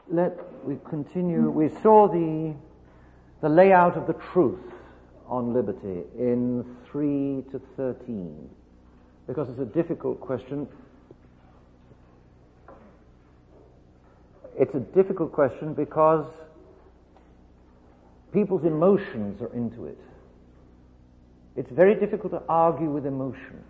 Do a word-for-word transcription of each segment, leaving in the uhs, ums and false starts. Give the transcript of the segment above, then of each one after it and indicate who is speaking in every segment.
Speaker 1: let we continue. We saw the the layout of the truth on liberty in three to thirteen, because it's a difficult question. It's a difficult question because people's emotions are into it. It's very difficult to argue with emotion.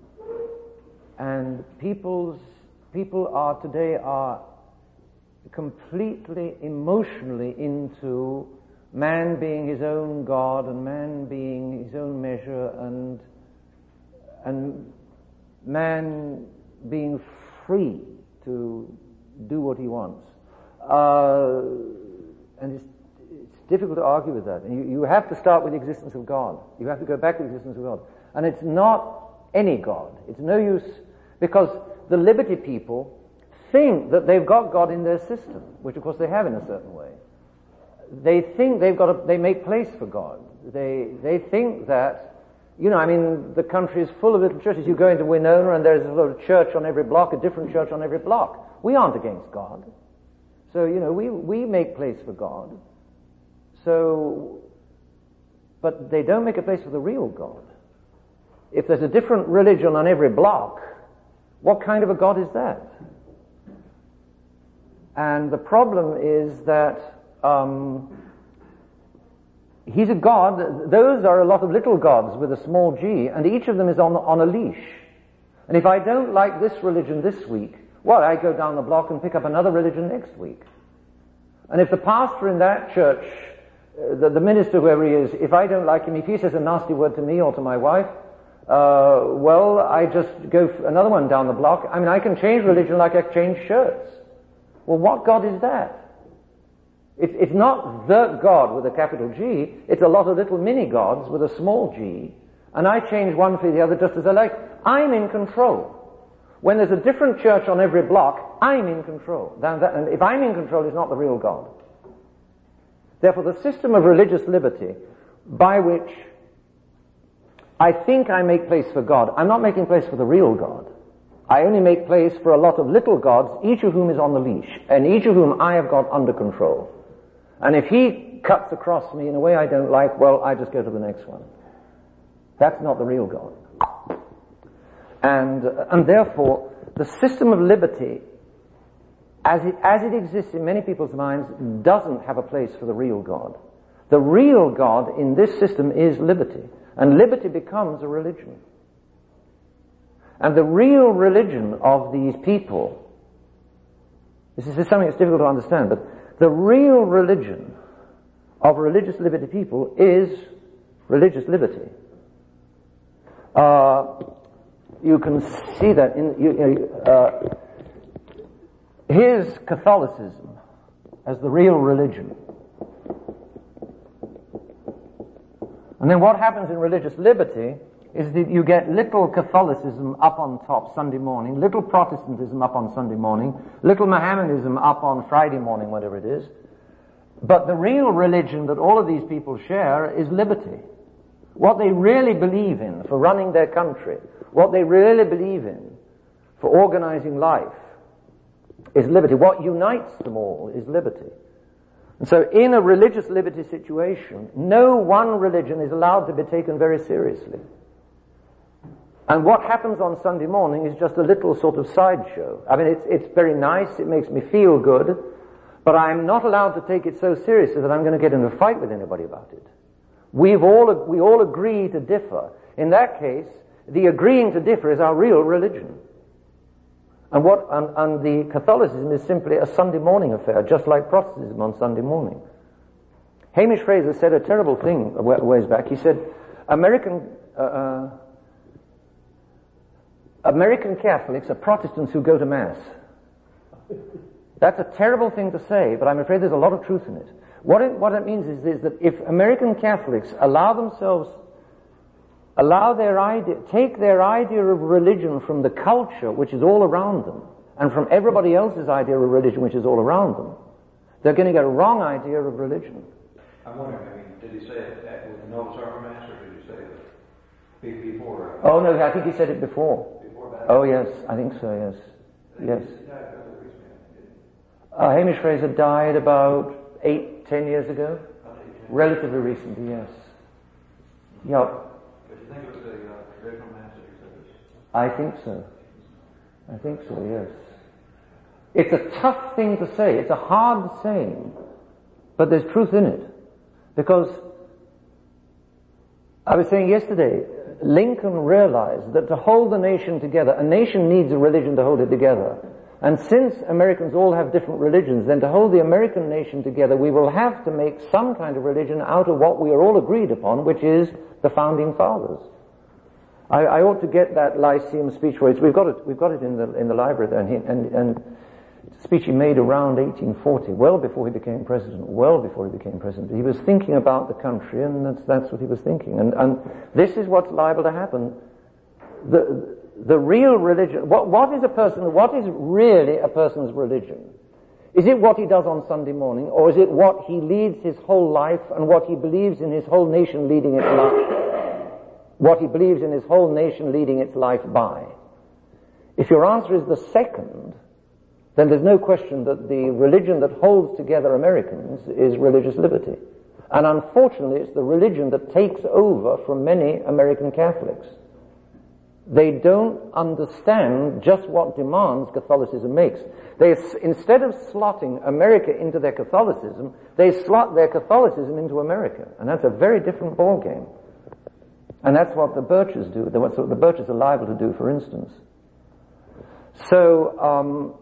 Speaker 1: And people's people are today are completely emotionally into man being his own God and man being his own measure and and man being free to do what he wants. Uh, and it's, it's difficult to argue with that. And you, you have to start with the existence of God. You have to go back to the existence of God. And it's not any God. It's no use, because the liberty people think that they've got God in their system, which of course they have in a certain way. They think they've got a, they make place for God. They they think that, you know, I mean, the country is full of little churches. You go into Winona and there's a little church on every block, a different church on every block. We aren't against God. So, you know, we, we make place for God. So, but they don't make a place for the real God. If there's a different religion on every block, what kind of a God is that? And the problem is that um, he's a God. Those are a lot of little gods with a small g, and each of them is on, on a leash. And if I don't like this religion this week, well, I go down the block and pick up another religion next week. And if the pastor in that church, uh, the, the minister, whoever he is, if I don't like him, if he says a nasty word to me or to my wife, uh, well, I just go f- another one down the block. I mean, I can change religion like I change shirts. Well, what God is that? It's, it's not the God with a capital G. It's a lot of little mini gods with a small g. And I change one for the other just as I like. I'm in control. When there's a different church on every block, I'm in control. And if I'm in control, it's not the real God. Therefore, the system of religious liberty by which I think I make place for God, I'm not making place for the real God. I only make place for a lot of little gods, each of whom is on the leash, and each of whom I have got under control. And if he cuts across me in a way I don't like, well, I just go to the next one. That's not the real God. And, uh, and therefore, the system of liberty, as it, as it exists in many people's minds, doesn't have a place for the real God. The real God in this system is liberty. And liberty becomes a religion. And the real religion of these people, this is something that's difficult to understand, but the real religion of religious liberty people is religious liberty. Uh, You can see that in you, uh, here's Catholicism as the real religion. And then what happens in religious liberty is that you get little Catholicism up on top Sunday morning, little Protestantism up on Sunday morning, little Mohammedanism up on Friday morning, whatever it is. But the real religion that all of these people share is liberty. What they really believe in for running their country, what they really believe in for organizing life is liberty. What unites them all is liberty. And so in a religious liberty situation, no one religion is allowed to be taken very seriously. And what happens on Sunday morning is just a little sort of sideshow. I mean, it's, it's very nice, it makes me feel good, but I'm not allowed to take it so seriously that I'm going to get in a fight with anybody about it. We've all, we all agree to differ. In that case, the agreeing to differ is our real religion. And what, and, and the Catholicism is simply a Sunday morning affair, just like Protestantism on Sunday morning. Hamish Fraser said a terrible thing a ways back. He said, American, uh, uh, American Catholics are Protestants who go to Mass. That's a terrible thing to say, but I'm afraid there's a lot of truth in it. What it, what it means is, is that if American Catholics allow themselves, allow their idea, take their idea of religion from the culture which is all around them, and from everybody else's idea of religion which is all around them, they're going to get a wrong idea of religion.
Speaker 2: I'm wondering, I mean, did he say it with the Novus Ordo Mass, or did he say it before?
Speaker 1: Oh no, I think he said it before.
Speaker 2: Before that?
Speaker 1: Oh yes, I think so, yes. Yes. Uh, Hamish Fraser died about eight, ten years ago. Relatively recently, yes. Yeah.
Speaker 2: But you think it was a uh, traditional mass that you said this?
Speaker 1: I think so. I think so, yes. It's a tough thing to say. It's a hard saying. But there's truth in it. Because I was saying yesterday, Lincoln realized that to hold the nation together, a nation needs a religion to hold it together. And since Americans all have different religions, then to hold the American nation together, we will have to make some kind of religion out of what we are all agreed upon, which is the Founding Fathers. I, I ought to get that Lyceum speech where it's, we've got it, we've got it in the, in the library there, and, he, and, and it's a speech he made around eighteen forty, well before he became president, well before he became president. He was thinking about the country, and that's, that's what he was thinking. And, and this is what's liable to happen. The, the real religion, what, what is a person, what is really a person's religion? Is it what he does on Sunday morning, or is it what he leads his whole life and what he believes in his whole nation leading its life? What he believes in his whole nation leading its life by? If your answer is the second, then there's no question that the religion that holds together Americans is religious liberty. And unfortunately, it's the religion that takes over from many American Catholics. They don't understand just what demands Catholicism makes. They, instead of slotting America into their Catholicism, they slot their Catholicism into America. And that's a very different ballgame. And that's what the Birches do. That's what the Birches are liable to do, for instance. So, um,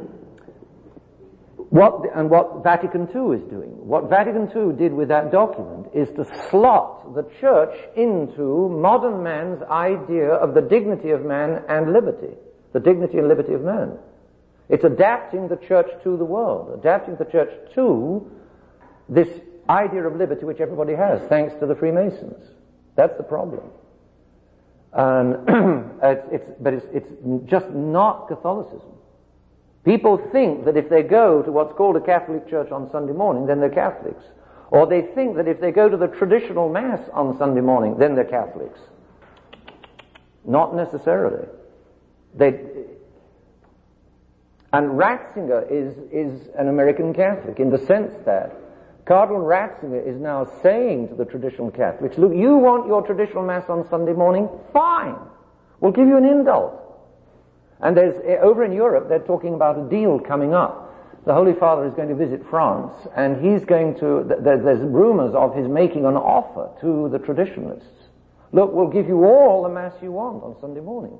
Speaker 1: what, and what Vatican two is doing. What Vatican two did with that document is to slot the church into modern man's idea of the dignity of man and liberty. The dignity and liberty of man. It's adapting the church to the world. Adapting the church to this idea of liberty which everybody has, thanks to the Freemasons. That's the problem. And it's, it's, but it's, it's just not Catholicism. People think that if they go to what's called a Catholic church on Sunday morning, then they're Catholics. Or they think that if they go to the traditional Mass on Sunday morning, then they're Catholics. Not necessarily. They, and Ratzinger is, is an American Catholic in the sense that Cardinal Ratzinger is now saying to the traditional Catholics, look, you want your traditional Mass on Sunday morning? Fine. We'll give you an indult. And there's, over in Europe, they're talking about a deal coming up. The Holy Father is going to visit France, and he's going to, there's rumors of his making an offer to the traditionalists. Look, we'll give you all the Mass you want on Sunday morning.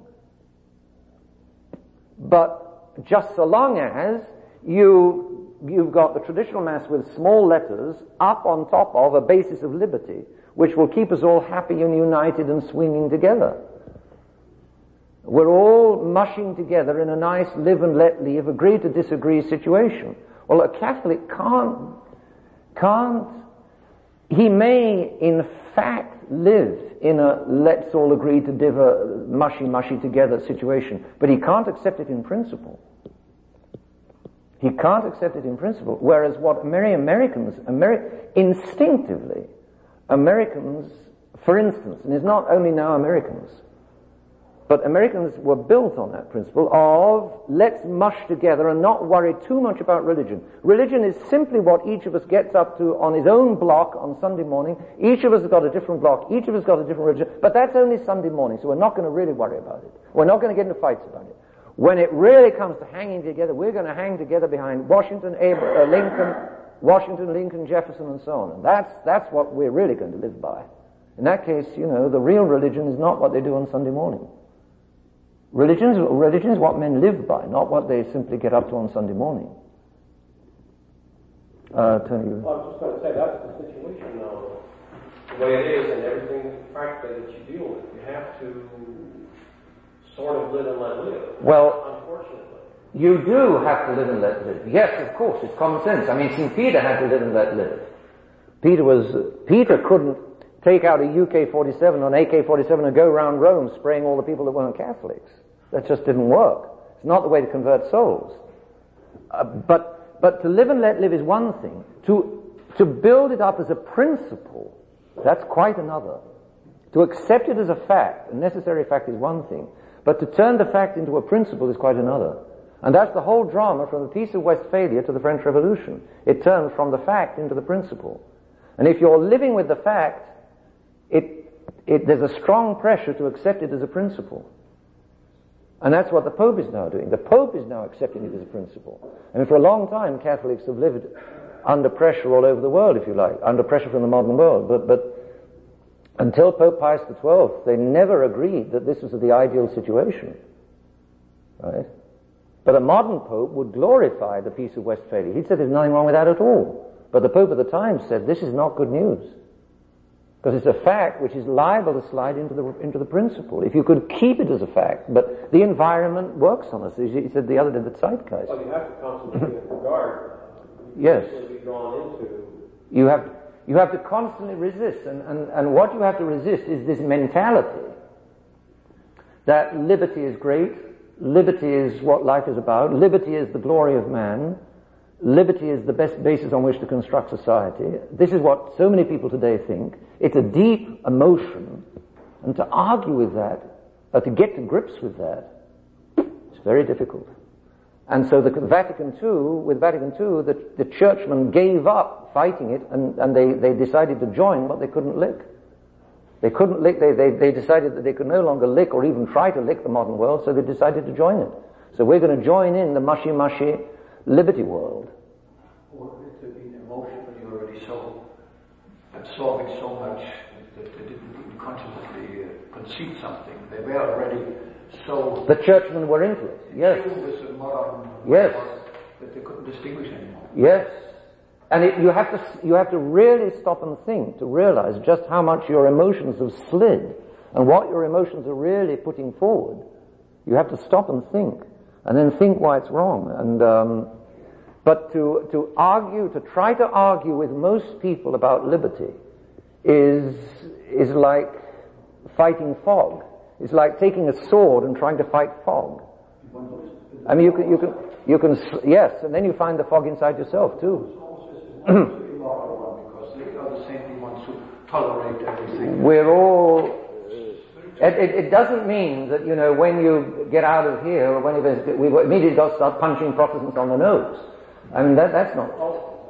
Speaker 1: But just so long as you, you've got the traditional Mass with small letters up on top of a basis of liberty, which will keep us all happy and united and swinging together. We're all mushing together in a nice live and let live, agree to disagree situation. Well, a Catholic can't, can't, he may in fact live in a let's all agree to differ, mushy mushy together situation, but he can't accept it in principle. He can't accept it in principle. Whereas what Ameri- Americans, Ameri- instinctively, Americans, for instance, and it's not only now Americans, but Americans were built on that principle of let's mush together and not worry too much about religion. Religion is simply what each of us gets up to on his own block on Sunday morning. Each of us has got a different block. Each of us has got a different religion. But that's only Sunday morning, so we're not going to really worry about it. We're not going to get into fights about it. When it really comes to hanging together, we're going to hang together behind Washington, Abraham, uh, Lincoln, Washington, Lincoln, Jefferson, and so on. And that's, that's what we're really going to live by. In that case, you know, the real religion is not what they do on Sunday morning. Religion is, religion is what men live by, not what they simply get up to on Sunday morning. Uh, Tony.
Speaker 3: Well, I was just going to say, that's the situation now. The way it is and everything practically that you deal with. You have to sort of live and let live.
Speaker 1: Well,
Speaker 3: unfortunately.
Speaker 1: You do have to live and let live. Yes, of course, it's common sense. I mean, Saint Peter had to live and let live. Peter was, Peter couldn't take out a U K forty-seven or an A K forty-seven and go around Rome spraying all the people that weren't Catholics. That just didn't work. It's not the way to convert souls. Uh, but, but to live and let live is one thing. To, to build it up as a principle, that's quite another. To accept it as a fact, a necessary fact, is one thing. But to turn the fact into a principle is quite another. And that's the whole drama from the Peace of Westphalia to the French Revolution. It turns from the fact into the principle. And if you're living with the fact, it, it, there's a strong pressure to accept it as a principle. And that's what the Pope is now doing. The Pope is now accepting it as a principle. I mean, for a long time, Catholics have lived under pressure all over the world, if you like, under pressure from the modern world. But, but until Pope Pius the twelfth, they never agreed that this was the ideal situation. Right? But a modern Pope would glorify the Peace of Westphalia. He said there's nothing wrong with that at all. But the Pope at the time said this is not good news. Because it's a fact which is liable to slide into the into the principle. If you could keep it as a fact, but the environment works on us. He said the other day, the zeitgeist.
Speaker 3: Well, you have to constantly regard.
Speaker 1: Yes.
Speaker 3: Be drawn into.
Speaker 1: You have you have to constantly resist, and, and, and what you have to resist is this mentality that liberty is great, liberty is what life is about, liberty is the glory of man. Liberty is the best basis on which to construct society. This is what so many people today think. It's a deep emotion, and to argue with that, or to get to grips with that, it's very difficult. And so the Vatican two, with Vatican two, the, the churchmen gave up fighting it, and, and they, they decided to join what they couldn't lick. They couldn't lick, they, they, they decided that they could no longer lick or even try to lick the modern world, so they decided to join it. So we're going to join in the mushy-mushy liberty world.
Speaker 2: Or it had been emotionally already so absorbing so much that they didn't even consciously uh, conceive something. They were already so...
Speaker 1: The churchmen were into it, yes.
Speaker 2: With the modern
Speaker 1: yes.
Speaker 2: that they couldn't distinguish anymore.
Speaker 1: Yes. And it, you have to you have to really stop and think to realize just how much your emotions have slid and what your emotions are really putting forward. You have to stop and think, and then think why it's wrong. And um, but to to argue, to try to argue with most people about liberty is is like fighting fog. It's like taking a sword and trying to fight fog. I mean, you can you can you can yes, and then you find the fog inside yourself too.
Speaker 2: Because they are the same ones who tolerate everything.
Speaker 1: We're all. It, it, it doesn't mean that, you know, when you get out of here, or when you, we immediately got to start punching Protestants on the nose. I mean, that that's not.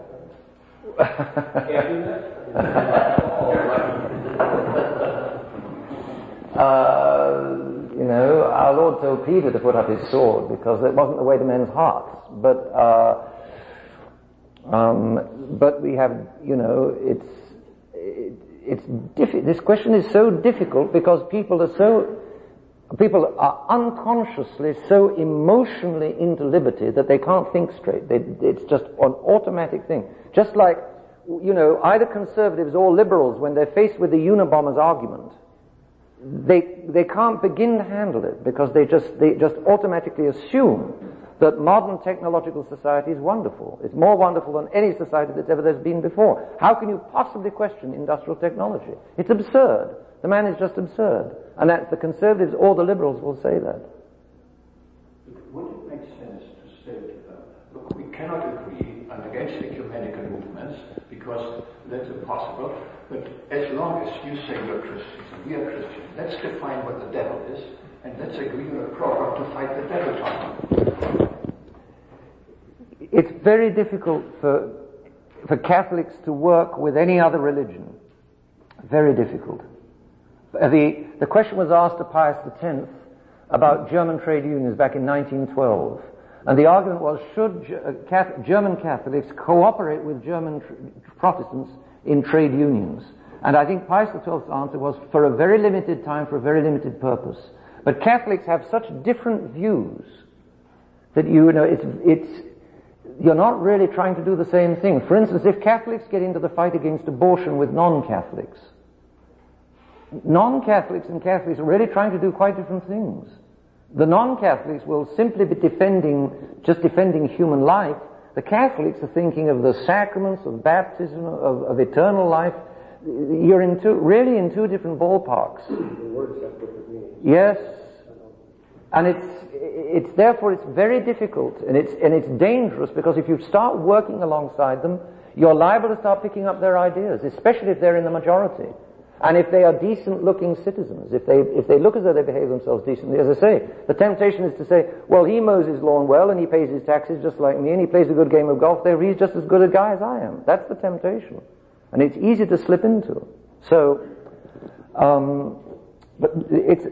Speaker 1: uh, you know, our Lord told Peter to put up his sword because it wasn't the way to men's hearts. But. Uh, Um, but we have, you know, it's it, it's diffi- this question is so difficult because people are so people are unconsciously so emotionally into liberty that they can't think straight. They, it's just an automatic thing. Just like, you know, either conservatives or liberals, when they're faced with the Unabomber's argument, they they can't begin to handle it because they just they just automatically assume that modern technological society is wonderful. It's more wonderful than any society that's ever there's been before. How can you possibly question industrial technology? It's absurd. The man is just absurd. And that's the conservatives or the liberals will say that.
Speaker 2: Would it make sense to say to them, look, we cannot agree on against ecumenical movements because that's impossible, but as long as you say you're Christians and we are Christians, let's define what the devil is, and let's agree on a program to fight the devil on.
Speaker 1: It's very difficult for for Catholics to work with any other religion. Very difficult. The the question was asked to Pius the tenth about German trade unions back in nineteen twelve, and the argument was, should German Catholics cooperate with German Protestants in trade unions? And I think Pius the twelfth's answer was, for a very limited time, for a very limited purpose. But Catholics have such different views that, you know, it's it's you're not really trying to do the same thing. For instance, if Catholics get into the fight against abortion with non-Catholics, non-Catholics and Catholics are really trying to do quite different things. The non-Catholics will simply be defending, just defending human life. The Catholics are thinking of the sacraments, of baptism, of, of eternal life. You're in two, really in two different ballparks.
Speaker 3: The words have different meanings.
Speaker 1: Yes. And it's, it's therefore it's very difficult, and it's, and it's dangerous, because if you start working alongside them, you're liable to start picking up their ideas, especially if they're in the majority. And if they are decent-looking citizens, if they if they look as though they behave themselves decently, as I say, the temptation is to say, well, he mows his lawn well, and he pays his taxes just like me, and he plays a good game of golf, there he's just as good a guy as I am. That's the temptation. And it's easy to slip into. So, um, but it's,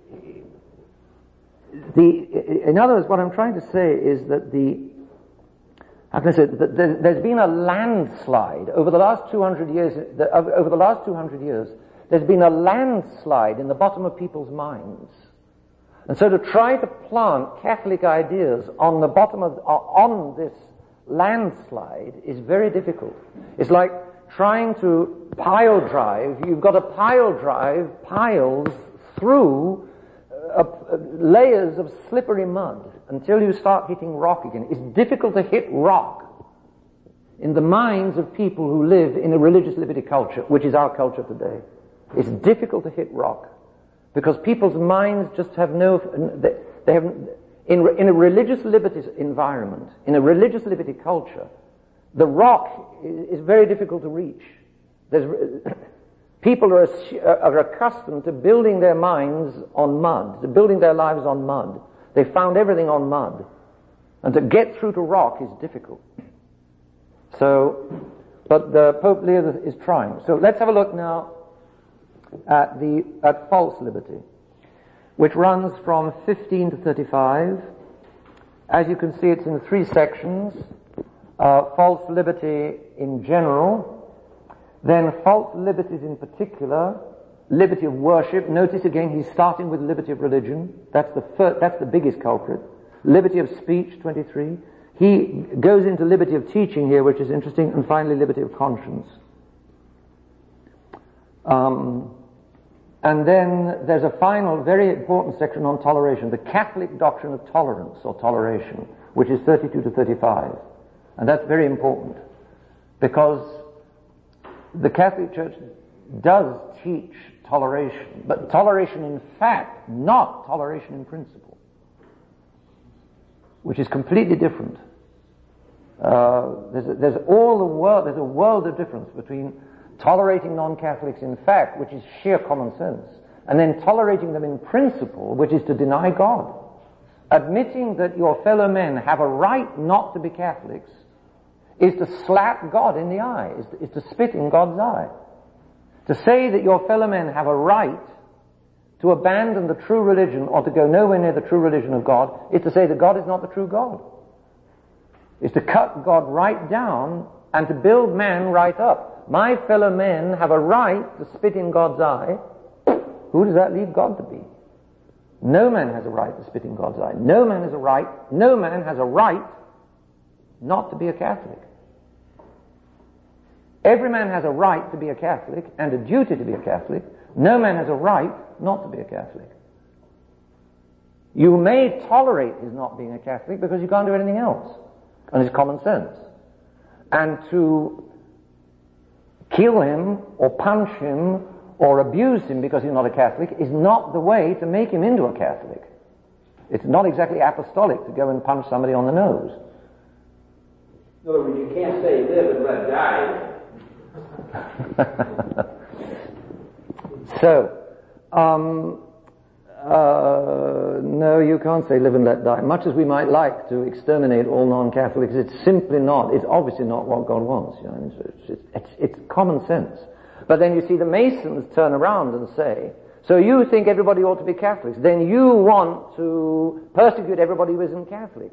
Speaker 1: the, in other words, what I'm trying to say is that the, how can I say, that there's been a landslide over the last two hundred years, over the last two hundred years, there's been a landslide in the bottom of people's minds. And so to try to plant Catholic ideas on the bottom of, on this landslide is very difficult. It's like trying to pile drive. You've got to pile drive piles through uh, uh, layers of slippery mud until you start hitting rock again. It's difficult to hit rock in the minds of people who live in a religious liberty culture, which is our culture today. It's difficult to hit rock because people's minds just have no, they, they have, in, in a religious liberty environment, in a religious liberty culture, the rock is, is very difficult to reach. There's, people are, are accustomed to building their minds on mud, to building their lives on mud. They found everything on mud. And to get through to rock is difficult. So, but the Pope Leo is trying. So let's have a look now at the, at false liberty, which runs from fifteen to thirty-five. As you can see, it's in three sections. Uh, false liberty in general, then false liberties in particular, liberty of worship. Notice again, he's starting with liberty of religion. That's the first, that's the biggest culprit. Liberty of speech, twenty-three. He goes into liberty of teaching here, which is interesting, and finally liberty of conscience. Um, and then there's a final, very important section on toleration, the Catholic doctrine of tolerance or toleration, which is thirty-two to thirty-five. And that's very important, because the Catholic Church does teach toleration, but toleration in fact, not toleration in principle, which is completely different. Uh, there's, a, there's all the world, there's a world of difference between tolerating non-Catholics in fact, which is sheer common sense, and then tolerating them in principle, which is to deny God. Admitting that your fellow men have a right not to be Catholics is to slap God in the eye, is to, is to spit in God's eye. To say that your fellow men have a right to abandon the true religion or to go nowhere near the true religion of God is to say that God is not the true God. Is to cut God right down and to build man right up. My fellow men have a right to spit in God's eye. Who does that leave God to be? No man has a right to spit in God's eye. No man has a right, no man has a right not to be a Catholic. Every man has a right to be a Catholic and a duty to be a Catholic. No man has a right not to be a Catholic. You may tolerate his not being a Catholic because you can't do anything else. And it's common sense. And to kill him or punch him or abuse him because he's not a Catholic is not the way to make him into a Catholic. It's not exactly apostolic to go and punch somebody on the nose.
Speaker 3: In other words, you can't say live and let die.
Speaker 1: So, um, uh, no, you can't say live and let die. Much as we might like to exterminate all non-Catholics, it's simply not, it's obviously not what God wants. You know? it's, it's, it's, it's common sense. But then you see the Masons turn around and say, so you think everybody ought to be Catholics, then you want to persecute everybody who isn't Catholic.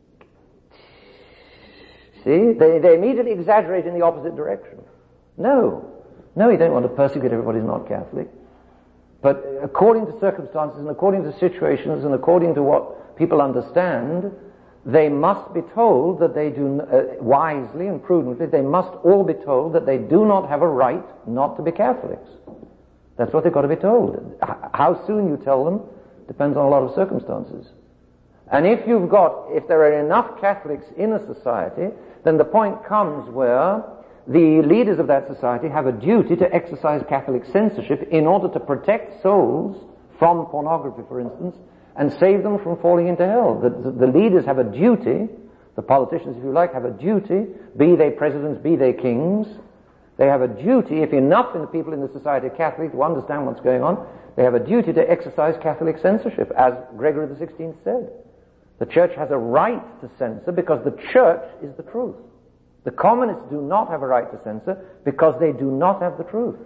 Speaker 1: See, they, they immediately exaggerate in the opposite direction. No. No, you don't want to persecute everybody who's not Catholic. But according to circumstances and according to situations and according to what people understand, they must be told that they do, uh, wisely and prudently, they must all be told that they do not have a right not to be Catholics. That's what they've got to be told. How soon you tell them depends on a lot of circumstances. And if you've got, if there are enough Catholics in a society, then the point comes where the leaders of that society have a duty to exercise Catholic censorship in order to protect souls from pornography, for instance, and save them from falling into hell. The, the, the leaders have a duty, the politicians, if you like, have a duty, be they presidents, be they kings, They have a duty, if enough in the people in the Society of Catholics to understand what's going on, they have a duty to exercise Catholic censorship, as Gregory the sixteenth said. The Church has a right to censor because the Church is the truth. The communists do not have a right to censor because they do not have the truth.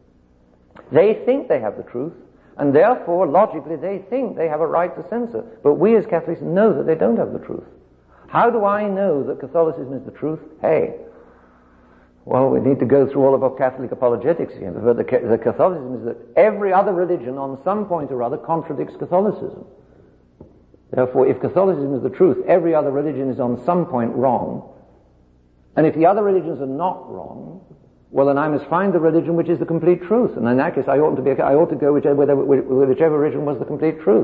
Speaker 1: They think they have the truth, and therefore, logically, they think they have a right to censor. But we as Catholics know that they don't have the truth. How do I know that Catholicism is the truth? Hey, well, we need to go through all of our Catholic apologetics again. But the, the Catholicism is that every other religion on some point or other contradicts Catholicism. Therefore, if Catholicism is the truth, every other religion is on some point wrong. And if the other religions are not wrong, well, then I must find the religion which is the complete truth. And in that case, I ought to be, I ought to go whichever, whichever religion was the complete truth.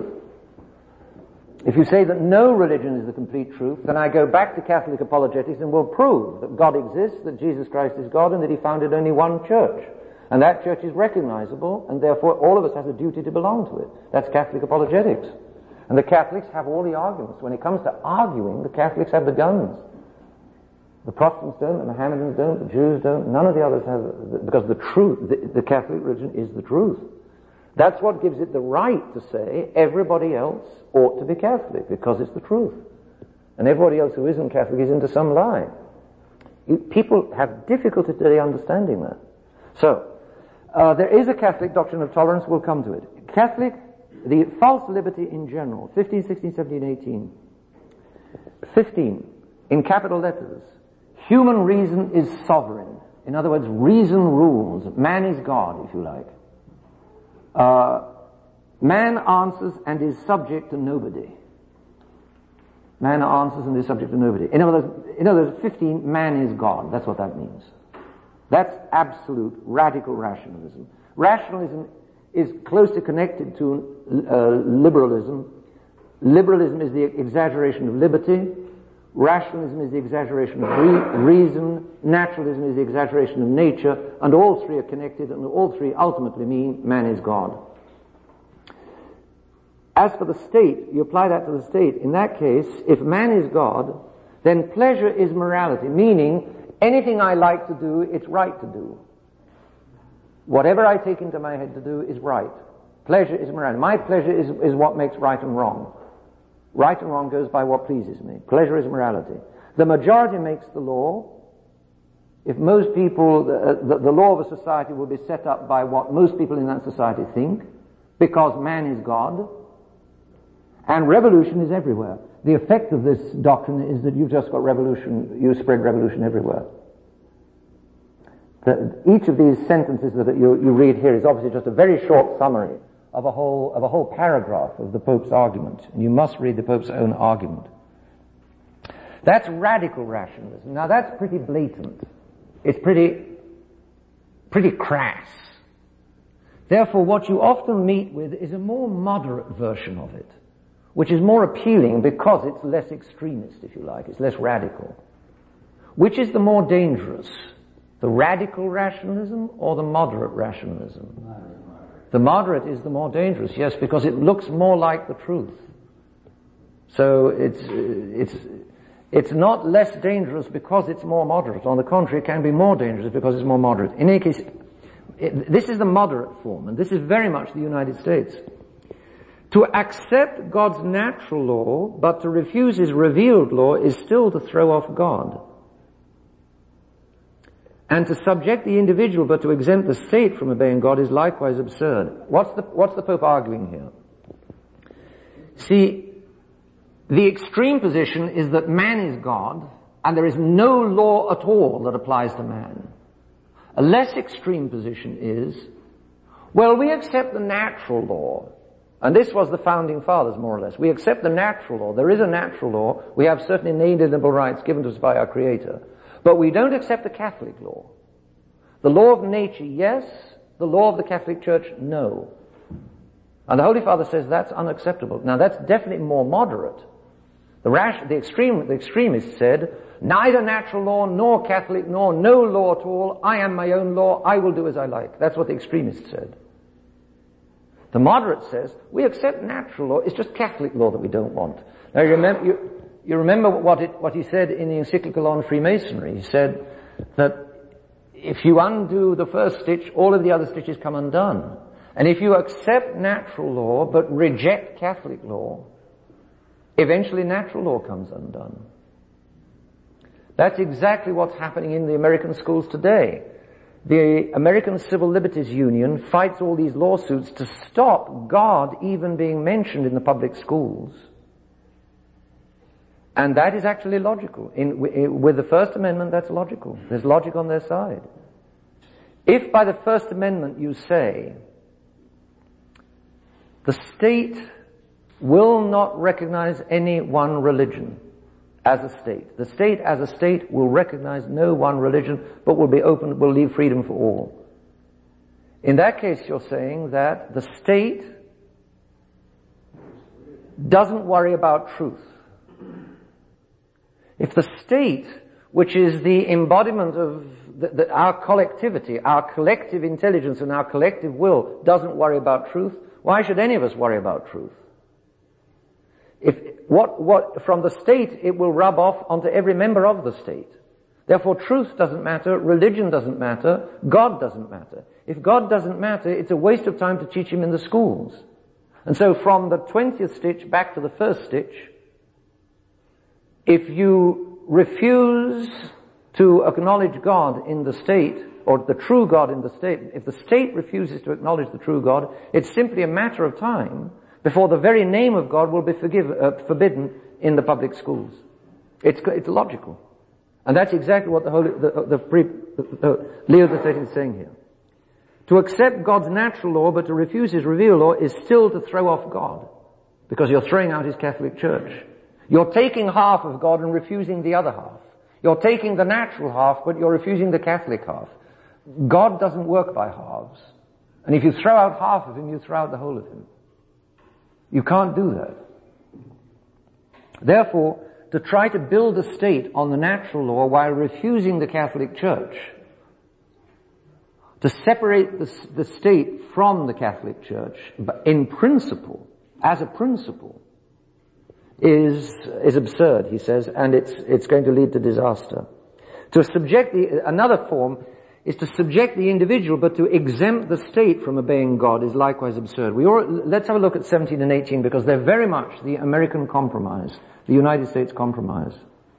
Speaker 1: If you say that no religion is the complete truth, then I go back to Catholic apologetics and will prove that God exists, that Jesus Christ is God, and that he founded only one church. And that church is recognizable, and therefore all of us has a duty to belong to it. That's Catholic apologetics. And the Catholics have all the arguments. When it comes to arguing, the Catholics have the guns. The Protestants don't, the Mohammedans don't, the Jews don't, none of the others have, because the truth, the, the Catholic religion is the truth. That's what gives it the right to say everybody else ought to be Catholic, because it's the truth. And everybody else who isn't Catholic is into some lie. You, people have difficulty today understanding that. So, uh, there is a Catholic doctrine of tolerance, we'll come to it. Catholic, the false liberty in general, fifteen, sixteen, seventeen, eighteen. fifteen, in capital letters, human reason is sovereign. In other words, reason rules. Man is God, if you like. Uh, man answers and is subject to nobody. Man answers and is subject to nobody. In other words, in other words, fifteen, man is God. That's what that means. That's absolute radical rationalism. Rationalism is closely connected to uh, liberalism. Liberalism is the exaggeration of liberty. Rationalism is the exaggeration of re- reason. Naturalism is the exaggeration of nature. And all three are connected, and all three ultimately mean man is God. As for the state, you apply that to the state. In that case, if man is God, then pleasure is morality, meaning anything I like to do, it's right to do. Whatever I take into my head to do is right. Pleasure is morality. My pleasure is, is what makes right and wrong. Right and wrong goes by what pleases me. Pleasure is morality. The majority makes the law. If most people, the, the, the law of a society will be set up by what most people in that society think, because man is God. And revolution is everywhere. The effect of this doctrine is that you've just got revolution, you spread revolution everywhere. The, each of these sentences that you, you read here is obviously just a very short summary of a whole of a whole paragraph of the Pope's argument. And you must read the Pope's own argument. That's radical rationalism. Now that's pretty blatant. It's pretty, pretty crass. Therefore, what you often meet with is a more moderate version of it, which is more appealing because it's less extremist, if you like. It's less radical. Which is the more dangerous? The radical rationalism or the moderate rationalism? The moderate is the more dangerous, yes, because it looks more like the truth. So it's, it's, it's not less dangerous because it's more moderate. On the contrary, it can be more dangerous because it's more moderate. In any case, it, this is the moderate form, and this is very much the United States. To accept God's natural law, but to refuse his revealed law, is still to throw off God. And to subject the individual, but to exempt the state from obeying God, is likewise absurd. What's the, what's the Pope arguing here? See, the extreme position is that man is God, and there is no law at all that applies to man. A less extreme position is, well, we accept the natural law. And this was the founding fathers, more or less. We accept the natural law. There is a natural law. We have certain inalienable rights given to us by our Creator. But we don't accept the Catholic law. The law of nature, yes. The law of the Catholic Church, no. And the Holy Father says that's unacceptable. Now that's definitely more moderate. The, rash, the, extreme, the extremists said, neither natural law, nor Catholic, nor no law at all. I am my own law. I will do as I like. That's what the extremists said. The moderate says, we accept natural law, it's just Catholic law that we don't want. Now you remember, you, you remember what, it, what he said in the encyclical on Freemasonry. He said that if you undo the first stitch, all of the other stitches come undone. And if you accept natural law but reject Catholic law, eventually natural law comes undone. That's exactly what's happening in the American schools today. The American Civil Liberties Union fights all these lawsuits to stop God even being mentioned in the public schools. And that is actually logical. In, with the First Amendment, that's logical. There's logic on their side. If by the First Amendment you say, the state will not recognize any one religion as a state. The state as a state will recognize no one religion, but will be open, will leave freedom for all. In that case, you're saying that the state doesn't worry about truth. If the state, which is the embodiment of the, the, our collectivity, our collective intelligence and our collective will, doesn't worry about truth, why should any of us worry about truth? If what, what, from the state, it will rub off onto every member of the state. Therefore, truth doesn't matter, religion doesn't matter, God doesn't matter. If God doesn't matter, it's a waste of time to teach him in the schools. And so from the twentieth stitch back to the first stitch, if you refuse to acknowledge God in the state, or the true God in the state, if the state refuses to acknowledge the true God, it's simply a matter of time before the very name of God will be forgive, uh, forbidden in the public schools. It's, it's logical. And that's exactly what the, Holy, the, the, pre, the uh, Leo the thirteenth is saying here. To accept God's natural law but to refuse his revealed law is still to throw off God, because you're throwing out his Catholic Church. You're taking half of God and refusing the other half. You're taking the natural half, but you're refusing the Catholic half. God doesn't work by halves. And if you throw out half of him, you throw out the whole of him. You can't do that. Therefore, to try to build a state on the natural law while refusing the Catholic Church, to separate the, the state from the Catholic Church, in principle, as a principle, is is absurd, he says, and it's it's going to lead to disaster. To subject the another form is to subject the individual, but to exempt the state from obeying God is likewise absurd. We all, let's have a look at seventeen and eighteen, because they're very much the American compromise, the United States compromise.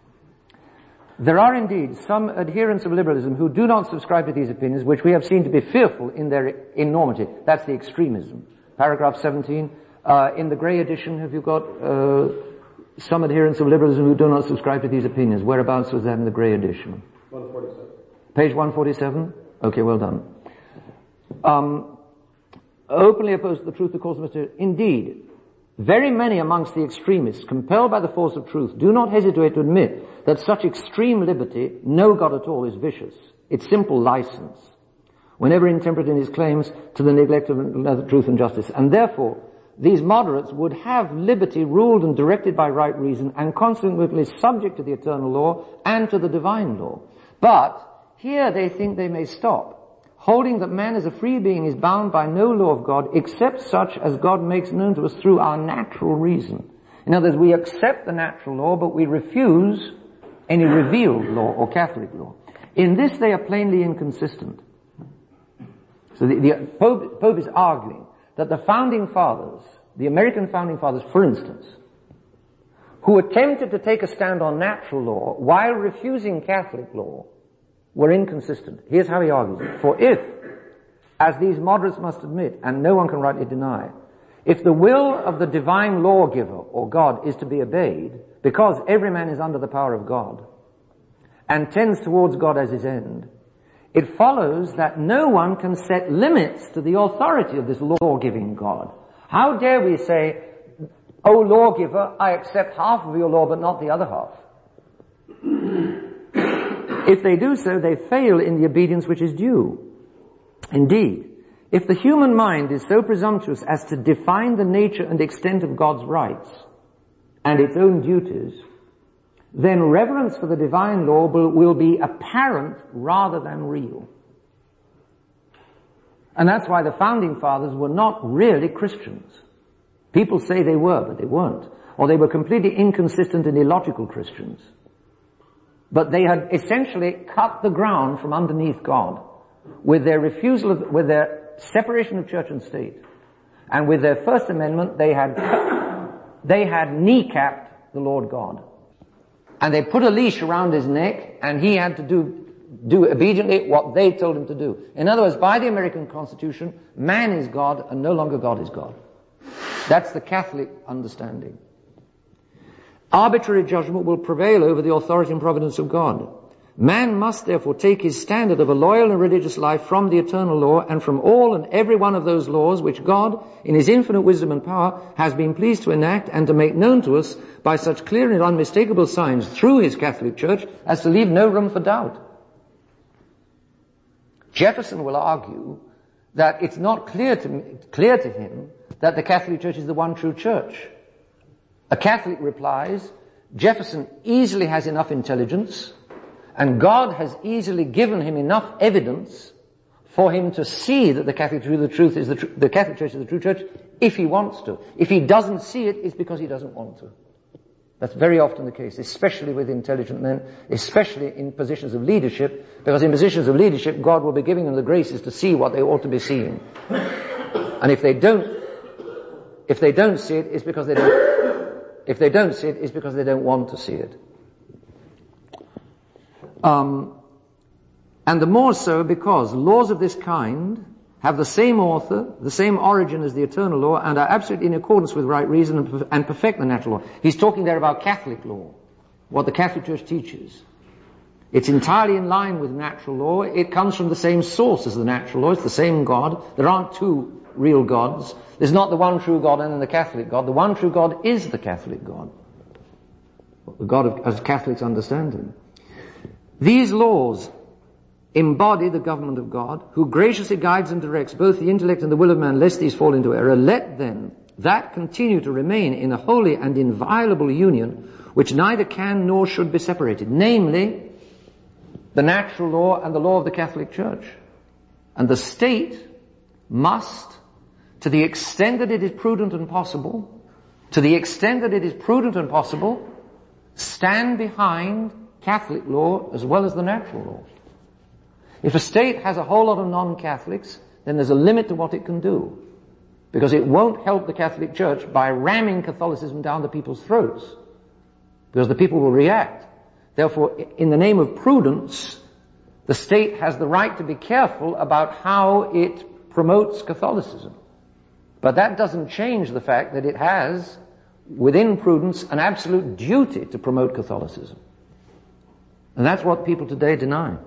Speaker 1: There are indeed some adherents of liberalism who do not subscribe to these opinions, which we have seen to be fearful in their enormity. That's the extremism. Paragraph seventeen. Uh, in the Grey edition, have you got uh, some adherents of liberalism who do not subscribe to these opinions? Whereabouts was that in the Grey edition?
Speaker 3: one forty-seven.
Speaker 1: Page one forty-seven? Okay, well done. Um, openly opposed to the truth, the course of mystery. Indeed, very many amongst the extremists, compelled by the force of truth, do not hesitate to admit that such extreme liberty, no God at all, is vicious. It's simple license, whenever intemperate in his claims to the neglect of truth and justice. And therefore, these moderates would have liberty ruled and directed by right reason and consequently subject to the eternal law and to the divine law. But here they think they may stop, holding that man as a free being is bound by no law of God except such as God makes known to us through our natural reason. In other words, we accept the natural law, but we refuse any revealed law or Catholic law. In this they are plainly inconsistent. So the, the Pope, Pope is arguing that the founding fathers, the American founding fathers, for instance, who attempted to take a stand on natural law while refusing Catholic law, were inconsistent. Here's how he argues it. For if, as these moderates must admit, and no one can rightly deny, if the will of the divine lawgiver, or God, is to be obeyed, because every man is under the power of God, and tends towards God as his end, it follows that no one can set limits to the authority of this law-giving God. How dare we say, O lawgiver, I accept half of your law but not the other half? If they do so, they fail in the obedience which is due. Indeed, if the human mind is so presumptuous as to define the nature and extent of God's rights and its own duties, then reverence for the divine law will, will be apparent rather than real. And that's why the founding fathers were not really Christians. People say they were, but they weren't. Or they were completely inconsistent and illogical Christians. But they had essentially cut the ground from underneath God with their refusal of, with their separation of church and state. And with their First Amendment, they had, they had kneecapped the Lord God. And they put a leash around his neck, and he had to do, do obediently what they told him to do. In other words, by the American Constitution, man is God and no longer God is God. That's the Catholic understanding. Arbitrary judgment will prevail over the authority and providence of God. Man must therefore take his standard of a loyal and religious life from the eternal law and from all and every one of those laws which God, in his infinite wisdom and power, has been pleased to enact and to make known to us by such clear and unmistakable signs through his Catholic Church as to leave no room for doubt. Jefferson will argue that it's not clear to, me, clear to him that the Catholic Church is the one true church. A Catholic replies, Jefferson easily has enough intelligence, and God has easily given him enough evidence for him to see that the Catholic Church, the truth is the, tr- the Catholic Church is the true church, if he wants to. If he doesn't see it, it's because he doesn't want to. That's very often the case, especially with intelligent men, especially in positions of leadership, because in positions of leadership, God will be giving them the graces to see what they ought to be seeing. And if they don't, if they don't see it, it's because they don't, if they don't see it, it's because they don't want to see it. Um, and the more so because laws of this kind have the same author, the same origin as the eternal law, and are absolutely in accordance with right reason and, and perfect the natural law. He's talking there about Catholic law, what the Catholic Church teaches. It's entirely in line with natural law. It comes from the same source as the natural law. It's the same God. There aren't two real gods. There's not the one true God and then the Catholic God. The one true God is the Catholic God. The God of, as Catholics understand him. These laws embody the government of God, who graciously guides and directs both the intellect and the will of man, lest these fall into error. Let then that continue to remain in a holy and inviolable union, which neither can nor should be separated, namely, the natural law and the law of the Catholic Church. And the state must, to the extent that it is prudent and possible, to the extent that it is prudent and possible, stand behind Catholic law as well as the natural law. If a state has a whole lot of non-Catholics, then there's a limit to what it can do. Because it won't help the Catholic Church by ramming Catholicism down the people's throats. Because the people will react. Therefore, in the name of prudence, the state has the right to be careful about how it promotes Catholicism. But that doesn't change the fact that it has, within prudence, an absolute duty to promote Catholicism. And that's what people today deny.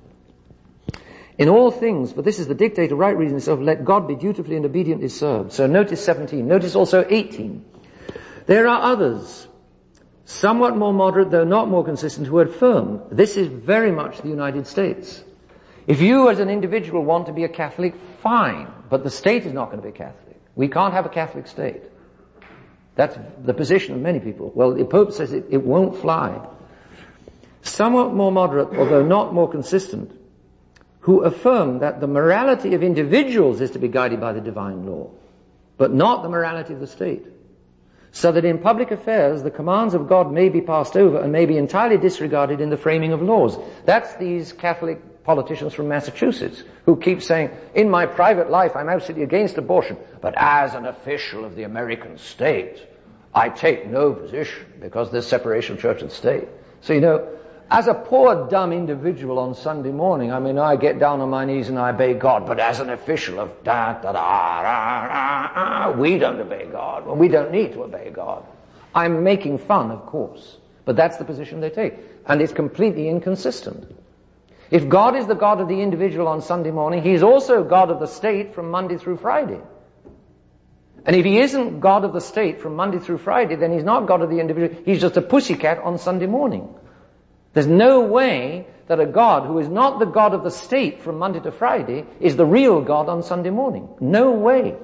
Speaker 1: In all things, for this is the dictate of right reason itself, let God be dutifully and obediently served. So notice seventeen. Notice also eighteen. There are others, somewhat more moderate, though not more consistent, who affirm. This is very much the United States. If you as an individual want to be a Catholic, fine. But the state is not going to be Catholic. We can't have a Catholic state. That's the position of many people. Well, the Pope says it, it won't fly. Somewhat more moderate, although not more consistent, who affirm that the morality of individuals is to be guided by the divine law, but not the morality of the state. So that in public affairs, the commands of God may be passed over and may be entirely disregarded in the framing of laws. That's these Catholic politicians from Massachusetts who keep saying, in my private life, I'm absolutely against abortion, but as an official of the American state, I take no position because there's separation of church and state. So, you know, as a poor, dumb individual on Sunday morning, I mean, I get down on my knees and I obey God, but as an official of da, da, da, da, da, da, we don't obey God. Well, we don't need to obey God. I'm making fun, of course, but that's the position they take. And it's completely inconsistent. If God is the God of the individual on Sunday morning, He's also God of the state from Monday through Friday. And if He isn't God of the state from Monday through Friday, then He's not God of the individual. He's just a pussycat on Sunday morning. There's no way that a God who is not the God of the state from Monday to Friday is the real God on Sunday morning. No way.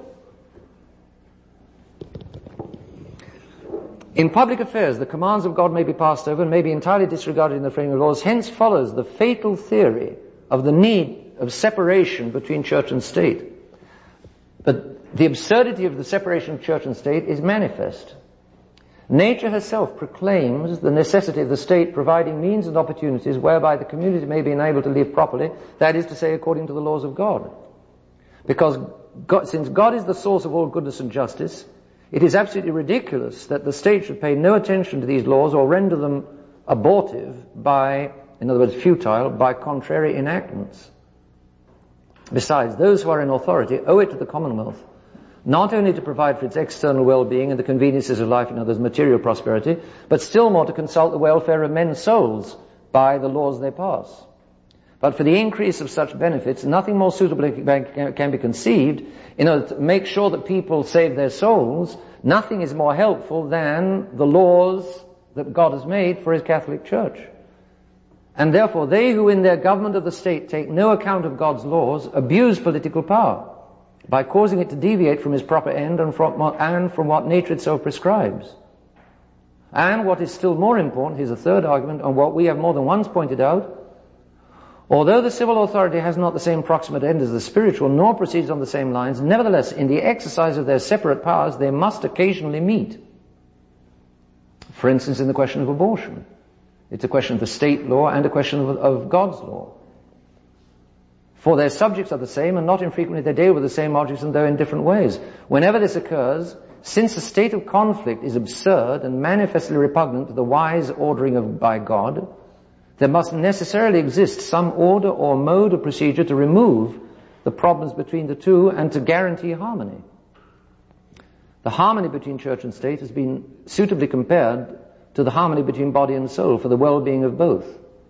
Speaker 1: In public affairs, the commands of God may be passed over and may be entirely disregarded in the framing of laws. Hence follows the fatal theory of the need of separation between church and state. But the absurdity of the separation of church and state is manifest. Nature herself proclaims the necessity of the state providing means and opportunities whereby the community may be enabled to live properly, that is to say, according to the laws of God. Because God, since God is the source of all goodness and justice, it is absolutely ridiculous that the state should pay no attention to these laws or render them abortive by, in other words, futile, by contrary enactments. Besides, those who are in authority owe it to the Commonwealth not only to provide for its external well-being and the conveniences of life, in others, material prosperity, but still more to consult the welfare of men's souls by the laws they pass. But for the increase of such benefits, nothing more suitable can be conceived in order to make sure that people save their souls. Nothing is more helpful than the laws that God has made for His Catholic Church. And therefore, they who in their government of the state take no account of God's laws abuse political power by causing it to deviate from His proper end and from, and from what nature itself prescribes. And what is still more important, here's a third argument, on what we have more than once pointed out, although the civil authority has not the same proximate end as the spiritual, nor proceeds on the same lines, nevertheless, in the exercise of their separate powers, they must occasionally meet. For instance, in the question of abortion. It's a question of the state law and a question of, of God's law. For their subjects are the same, and not infrequently they deal with the same objects, and though in different ways. Whenever this occurs, since a state of conflict is absurd and manifestly repugnant to the wise ordering of by God, there must necessarily exist some order or mode of procedure to remove the problems between the two and to guarantee harmony. The harmony between church and state has been suitably compared to the harmony between body and soul for the well-being of both.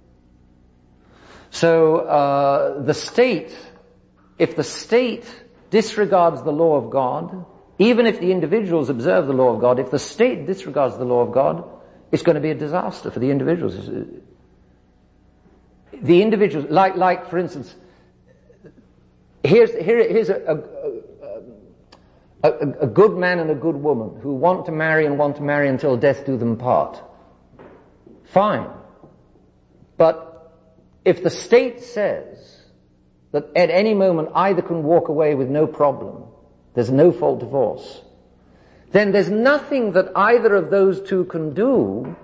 Speaker 1: So uh, the state, if the state disregards the law of God, even if the individuals observe the law of God, if the state disregards the law of God, it's going to be a disaster for the individuals. The individuals, like, like for instance, here's, here, here's a, a, a, a good man and a good woman who want to marry and want to marry until death do them part. Fine. But if the state says that at any moment either can walk away with no problem, there's no fault divorce, then there's nothing that either of those two can do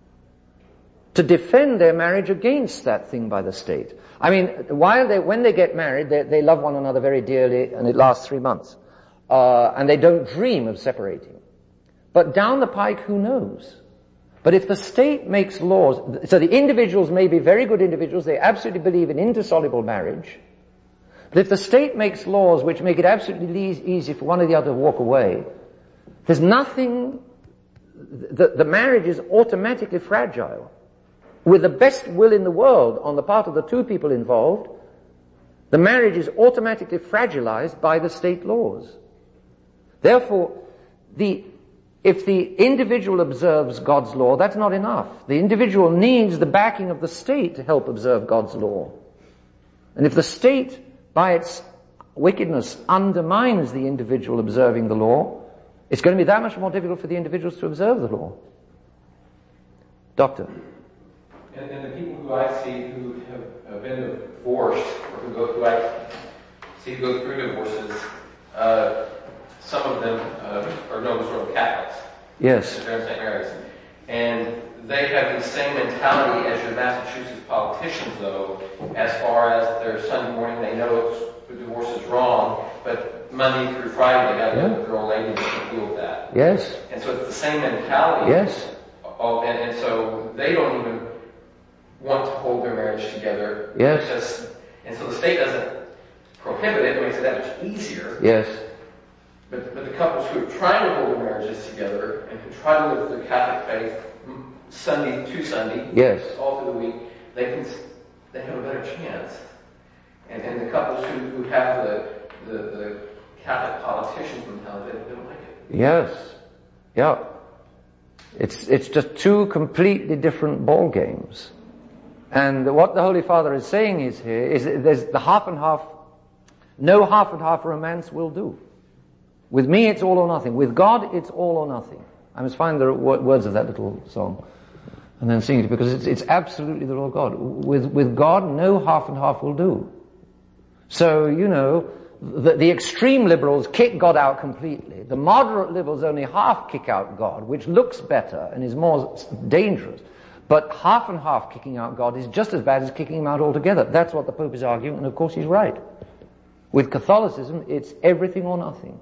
Speaker 1: to defend their marriage against that thing by the state. I mean, while they, when they get married, they, they love one another very dearly, and it lasts three months. Uh, and they don't dream of separating. But down the pike, who knows? But if the state makes laws, so the individuals may be very good individuals, they absolutely believe in indissoluble marriage, but if the state makes laws which make it absolutely easy for one or the other to walk away, there's nothing, the, the marriage is automatically fragile. With the best will in the world on the part of the two people involved, the marriage is automatically fragilized by the state laws. Therefore, the If the individual observes God's law, that's not enough. The individual needs the backing of the state to help observe God's law. And if the state, by its wickedness, undermines the individual observing the law, it's going to be that much more difficult for the individuals to observe the law. Doctor?
Speaker 3: And, and the people who I see who have, have been divorced, or who, go, who I see go through divorces, uh, some of them uh, are known as sort of Catholics.
Speaker 1: Yes.
Speaker 3: They're in Saint Mary's. And they have the same mentality as your Massachusetts politicians, though, as far as their Sunday morning, they know it's, the divorce is wrong, but Monday through Friday, they got to
Speaker 1: yeah.
Speaker 3: go with their old lady and deal with that.
Speaker 1: Yes.
Speaker 3: And so it's the same mentality.
Speaker 1: Yes.
Speaker 3: Of, and, and so they don't even want to hold their marriage together.
Speaker 1: Yes.
Speaker 3: Because, and so the state doesn't prohibit it, it makes it that much easier.
Speaker 1: Yes.
Speaker 3: But, but the couples who are trying to hold their marriages together and who try to live their Catholic faith Sunday to Sunday,
Speaker 1: yes,
Speaker 3: all through the week, they can they have a better chance. And and the couples who, who have the, the the Catholic politicians mentality, they don't like it.
Speaker 1: Yes, yeah. It's it's just two completely different ball games. And what the Holy Father is saying is here is that there's the half and half. No half and half romance will do. With me, it's all or nothing. With God, it's all or nothing. I must find the words of that little song and then sing it, because it's, it's absolutely the law of God. With, with God, no half and half will do. So, you know, the, the extreme liberals kick God out completely. The moderate liberals only half kick out God, which looks better and is more dangerous. But half and half kicking out God is just as bad as kicking him out altogether. That's what the Pope is arguing, and of course he's right. With Catholicism, it's everything or nothing.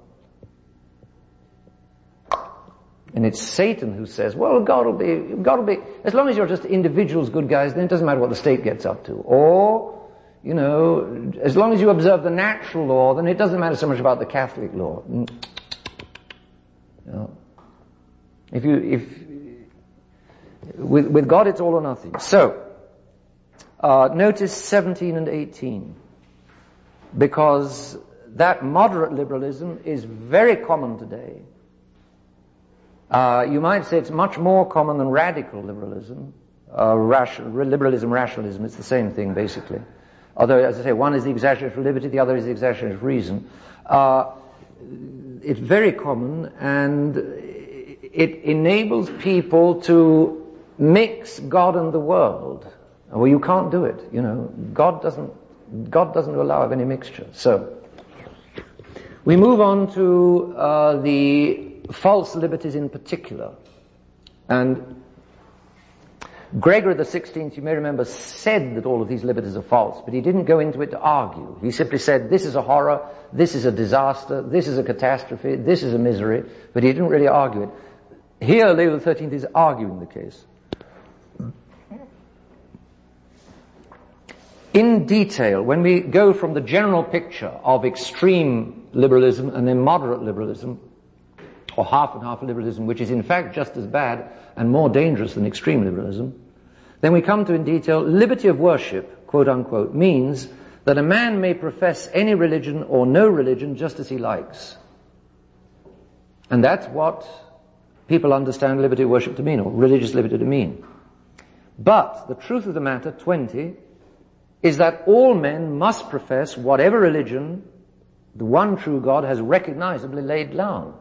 Speaker 1: And it's Satan who says, well, God will be, God will be, as long as you're just individuals, good guys, then it doesn't matter what the state gets up to. Or, you know, as long as you observe the natural law, then it doesn't matter so much about the Catholic law. You know, if you, if, with, with God it's all or nothing. So, uh, notice seventeen and eighteen. Because that moderate liberalism is very common today. Uh, you might say it's much more common than radical liberalism, uh, ration, liberalism, rationalism. It's the same thing, basically. Although, as I say, one is the exaggeration of liberty, the other is the exaggeration of reason. Uh, it's very common, and it enables people to mix God and the world. Well, you can't do it, you know. God doesn't, God doesn't allow of any mixture. So, we move on to uh, the false liberties in particular. And Gregory the sixteenth, you may remember, said that all of these liberties are false, but he didn't go into it to argue. He simply said, this is a horror, this is a disaster, this is a catastrophe, this is a misery, but he didn't really argue it. Here, Leo the thirteenth is arguing the case. In detail, when we go from the general picture of extreme liberalism and then moderate liberalism, or half and half liberalism, which is in fact just as bad and more dangerous than extreme liberalism, then we come to, in detail, liberty of worship, quote unquote, means that a man may profess any religion or no religion just as he likes. And that's what people understand liberty of worship to mean, or religious liberty to mean. But the truth of the matter, twenty, is that all men must profess whatever religion the one true God has recognizably laid down.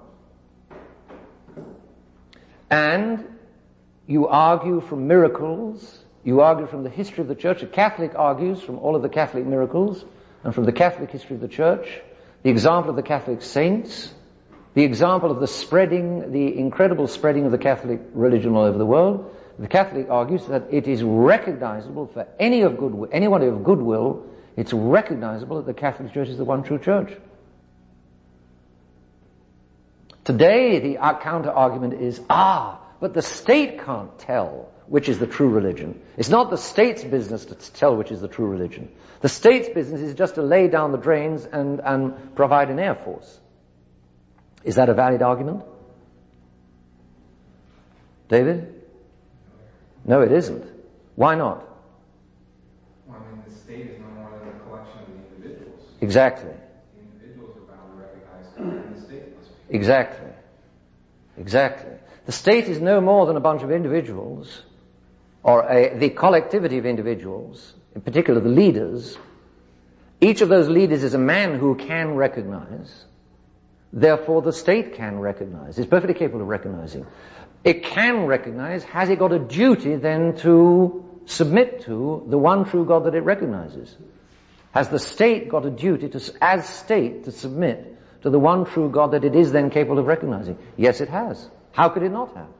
Speaker 1: And you argue from miracles, you argue from the history of the church. A Catholic argues from all of the Catholic miracles and from the Catholic history of the church, the example of the Catholic saints, the example of the spreading, the incredible spreading of the Catholic religion all over the world. The Catholic argues that it is recognizable for any of good, anyone of goodwill, it's recognizable that the Catholic Church is the one true church. Today, the counter-argument is, ah, but the state can't tell which is the true religion. It's not the state's business to tell which is the true religion. The state's business is just to lay down the drains and, and provide an air force. Is that a valid argument? David? No, it isn't. Why not?
Speaker 4: Well, I mean, the state is no more than a collection of the individuals.
Speaker 1: Exactly.
Speaker 4: The individuals are bound to recognize God, and the state must be.
Speaker 1: Exactly. Exactly. The state is no more than a bunch of individuals, or a, the collectivity of individuals, in particular the leaders. Each of those leaders is a man who can recognize. Therefore, the state can recognize. It's perfectly capable of recognizing. It can recognize. Has it got a duty then to submit to the one true God that it recognizes? Has the state got a duty to, as state, to submit to the one true God that it is then capable of recognizing? Yes, it has. How could it not have?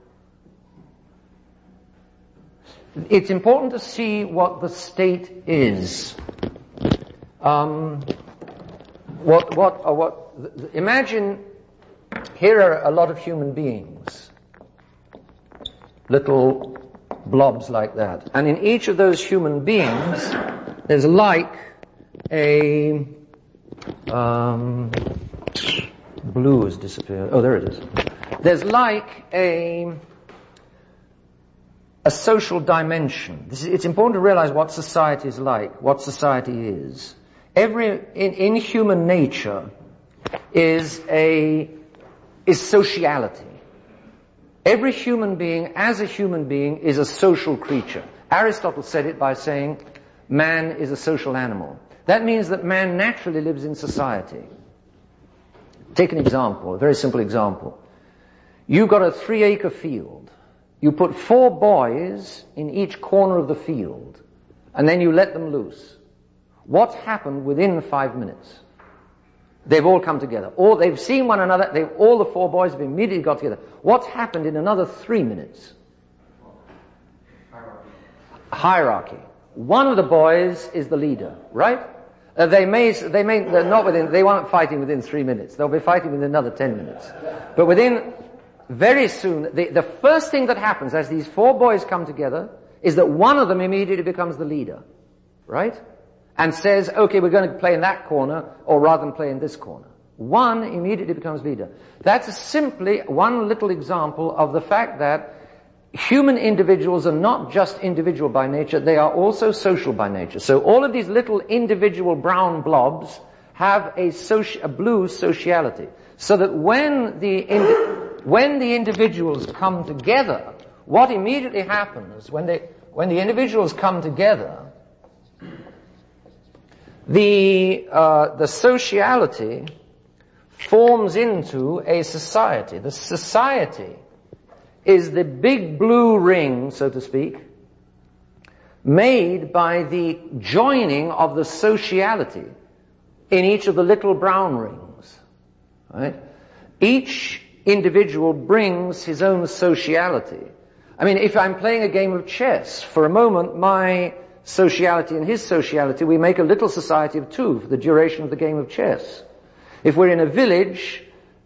Speaker 1: It's important to see what the state is. Um, what, what, or what, imagine here are a lot of human beings. Little blobs like that. And in each of those human beings, there's like a, um, blue has disappeared. Oh, there it is. There's like a, a social dimension. This is, it's important to realize what society is like, what society is. Every, in, in human nature is a, is sociality. Every human being, as a human being, is a social creature. Aristotle said it by saying, man is a social animal. That means that man naturally lives in society. Take an example, a very simple example. You've got a three-acre field. You put four boys in each corner of the field, and then you let them loose. What's happened within five minutes? They've all come together. All, they've seen one another. They've, all the four boys have immediately got together. What's happened in another three minutes?
Speaker 4: Hierarchy.
Speaker 1: Hierarchy. One of the boys is the leader, right? Uh, they may, they may, they're not within, they weren't fighting within three minutes. They'll be fighting within another ten minutes. But within, very soon, the, the first thing that happens as these four boys come together is that one of them immediately becomes the leader, right? And says, okay, we're going to play in that corner, or rather than play in this corner. One immediately becomes leader. That's simply one little example of the fact that human individuals are not just individual by nature, they are also social by nature. So all of these little individual brown blobs have a, soci- a blue sociality. So that when the, indi- when the individuals come together, what immediately happens when they, when the individuals come together, the, uh, the sociality forms into a society. The society is the big blue ring, so to speak, made by the joining of the sociality in each of the little brown rings. Right? Each individual brings his own sociality. I mean, if I'm playing a game of chess, for a moment my sociality and his sociality, we make a little society of two for the duration of the game of chess. If we're in a village,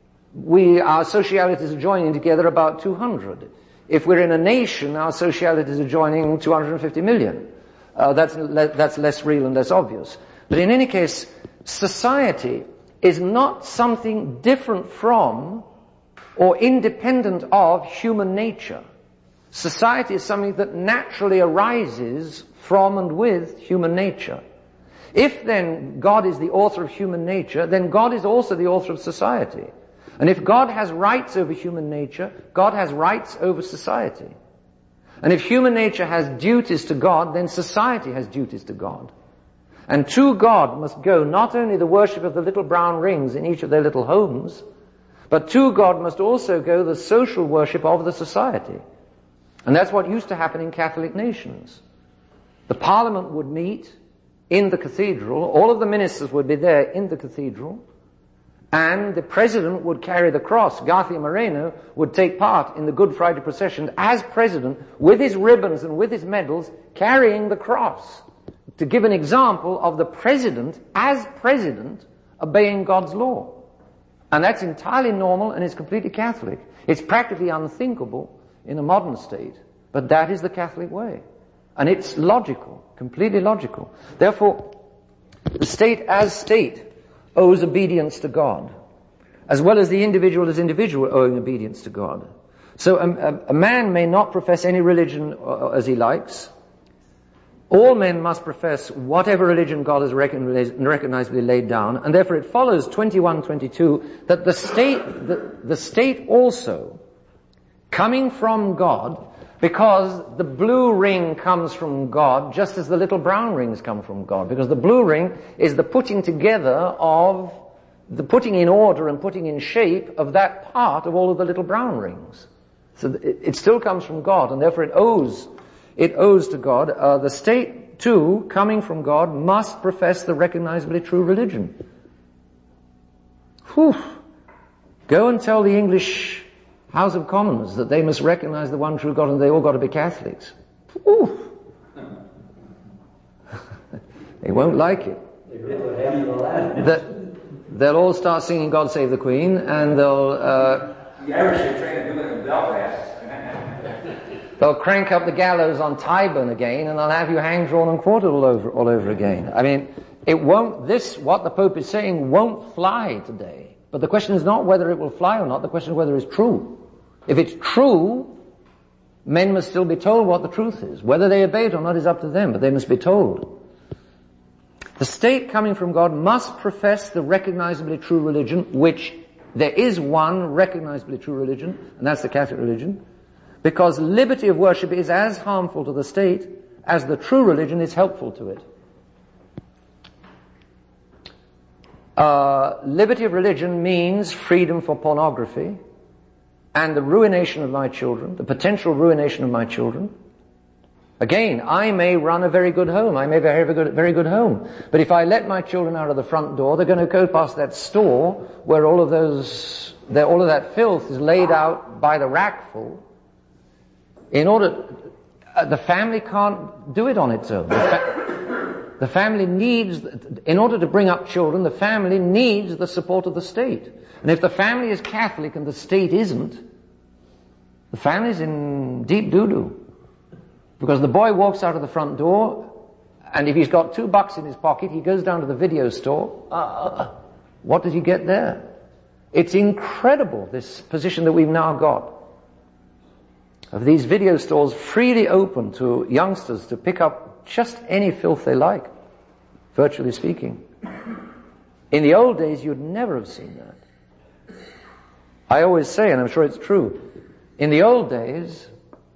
Speaker 1: we, our socialities are joining together about two hundred. If we're in a nation, our socialities are joining two hundred fifty million. Uh, that's, le- that's less real and less obvious. But in any case, society is not something different from or independent of human nature. Society is something that naturally arises from and with human nature. If then God is the author of human nature, then God is also the author of society. And if God has rights over human nature, God has rights over society. And if human nature has duties to God, then society has duties to God. And to God must go not only the worship of the little brown rings in each of their little homes, but to God must also go the social worship of the society. And that's what used to happen in Catholic nations. The Parliament would meet in the cathedral, all of the ministers would be there in the cathedral, and the president would carry the cross. Garcia Moreno would take part in the Good Friday procession as president with his ribbons and with his medals carrying the cross to give an example of the president as president obeying God's law. And that's entirely normal and is completely Catholic. It's practically unthinkable in a modern state, but that is the Catholic way. And it's logical, completely logical. Therefore, the state as state owes obedience to God, as well as the individual as individual owing obedience to God. So a, a, a man may not profess any religion as he likes. All men must profess whatever religion God has recognizably laid down, and therefore it follows twenty-one twenty-two that the state, the, the state also, coming from God, because the blue ring comes from God, just as the little brown rings come from God. Because the blue ring is the putting together of, the putting in order and putting in shape of that part of all of the little brown rings. So it, it still comes from God, and therefore it owes, it owes to God. Uh, the state, too, coming from God, must profess the recognizably true religion. Whew. Go and tell the English House of Commons that they must recognize the one true God and they all got to be Catholics. Ooh. They won't like it. The, they'll all start singing God Save the Queen, and they'll uh,
Speaker 5: the Irish are trying to do it in Belfast.
Speaker 1: They'll crank up the gallows on Tyburn again, and they'll have you hanged, drawn and quartered all over all over again. I mean, it won't, this, what the Pope is saying, won't fly today. But the question is not whether it will fly or not, the question is whether it's true. If it's true, men must still be told what the truth is. Whether they obey it or not is up to them, but they must be told. The state coming from God must profess the recognizably true religion, which there is one recognizably true religion, and that's the Catholic religion, because liberty of worship is as harmful to the state as the true religion is helpful to it. Uh, liberty of religion means freedom for pornography and the ruination of my children, the potential ruination of my children. Again, I may run a very good home. I may have a very good, very good home. But if I let my children out of the front door, they're going to go past that store where all of those, all of that filth is laid out by the rackful. In order, uh, the family can't do it on its own. The, fa- the family needs, in order to bring up children, the family needs the support of the state. And if the family is Catholic and the state isn't, the family's in deep doo-doo. Because the boy walks out of the front door, and if he's got two bucks in his pocket, he goes down to the video store. Uh, what did he get there? It's incredible, this position that we've now got, of these video stores freely open to youngsters to pick up just any filth they like, virtually speaking. In the old days, you'd never have seen that. I always say, and I'm sure it's true, in the old days,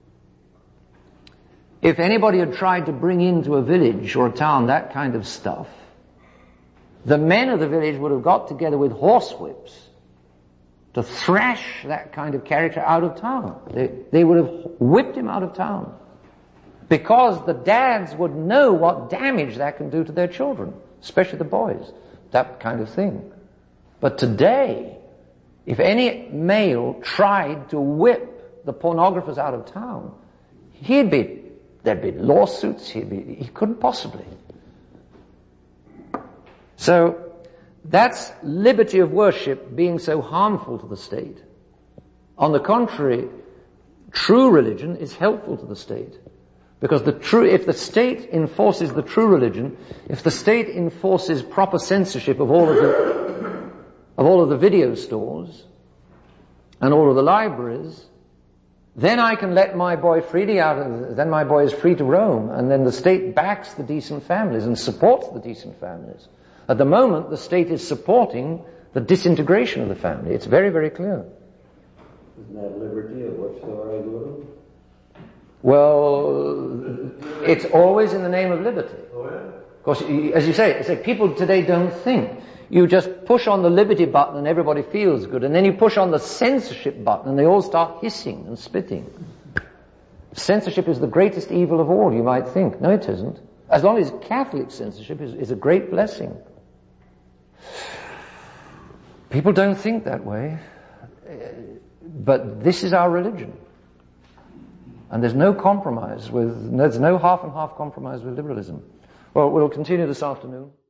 Speaker 1: if anybody had tried to bring into a village or a town that kind of stuff, the men of the village would have got together with horsewhips to thrash that kind of character out of town. They, they would have whipped him out of town. Because the dads would know what damage that can do to their children, especially the boys, that kind of thing. But today, if any male tried to whip the pornographers out of town, he'd be There'd be lawsuits. He'd be, he couldn't possibly. So that's liberty of worship being so harmful to the state. On the contrary, true religion is helpful to the state. Because the true, if the state enforces the true religion, if the state enforces proper censorship of all of the, of all of the video stores and all of the libraries, then I can let my boy freely out of, then my boy is free to roam, and then the state backs the decent families and supports the decent families. At the moment, the state is supporting the disintegration of the family. It's very, very clear.
Speaker 6: Isn't that liberty of whatsoever will?
Speaker 1: Well, it's always in the name of liberty.
Speaker 6: Oh, yeah?
Speaker 1: Of course, as you say, it's like people today don't think. You just push on the liberty button and everybody feels good. And then you push on the censorship button and they all start hissing and spitting. Censorship is the greatest evil of all, you might think. No, it isn't. As long as Catholic censorship is, is a great blessing. People don't think that way. But this is our religion. And there's no compromise with, there's no half and half compromise with liberalism. Well, we'll continue this afternoon.